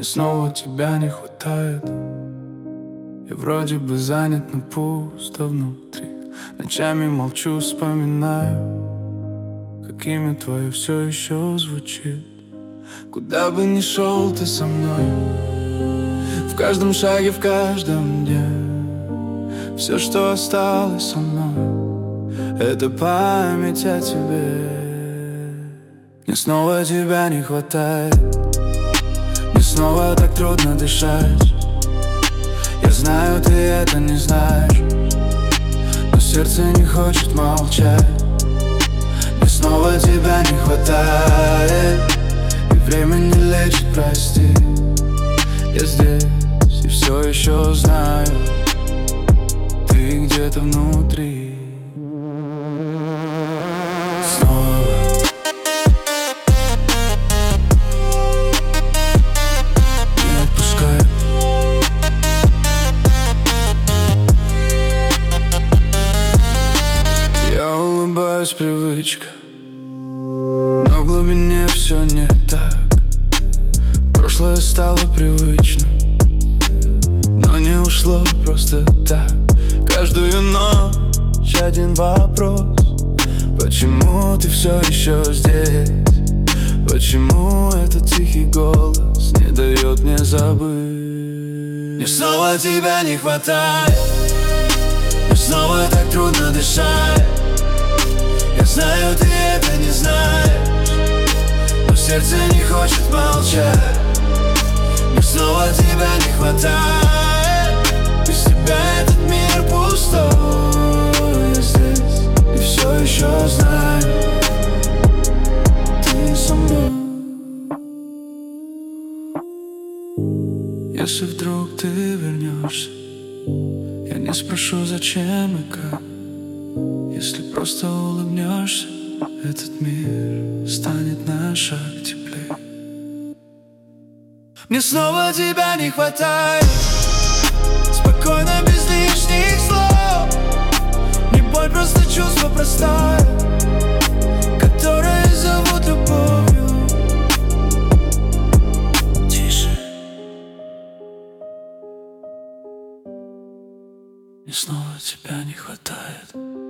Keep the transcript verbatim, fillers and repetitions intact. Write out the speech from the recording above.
Мне снова тебя не хватает. Я вроде бы занят, но пусто внутри. Ночами молчу, вспоминаю, как имя твое все еще звучит. Куда бы ни шел ты со мной, в каждом шаге, в каждом дне. Все, что осталось со мной, это память о тебе. Мне снова тебя не хватает. Мне снова так трудно дышать. Я знаю, ты это не знаешь, но сердце не хочет молчать. Мне снова тебя не хватает, и время не лечит, прости. Я здесь и все еще знаю, ты где-то внутри. Снова не отпускай. Я улыбаюсь, привычка, но в глубине все не так. Прошлое стало привычным, но не ушло просто так. Каждую ночь один вопрос: почему ты все еще здесь? Почему этот тихий голос не дает мне забыть? Мне снова тебя не хватает. Мне снова так трудно дышать. Я знаю, ты это не знаешь, но сердце не хочет молчать. Мне снова тебя не хватает. Без тебя этот мир пустой. Я здесь и все еще знаю, ты со мной. Если вдруг ты вернешься, я не спрошу, зачем и как. Если просто улыбнешься, этот мир станет на шаг теплее. Мне снова тебя не хватает. Спокойно, без лишних слов. Не боль, просто чувство простое, которое зовут любовью. Тише. Мне снова тебя не хватает.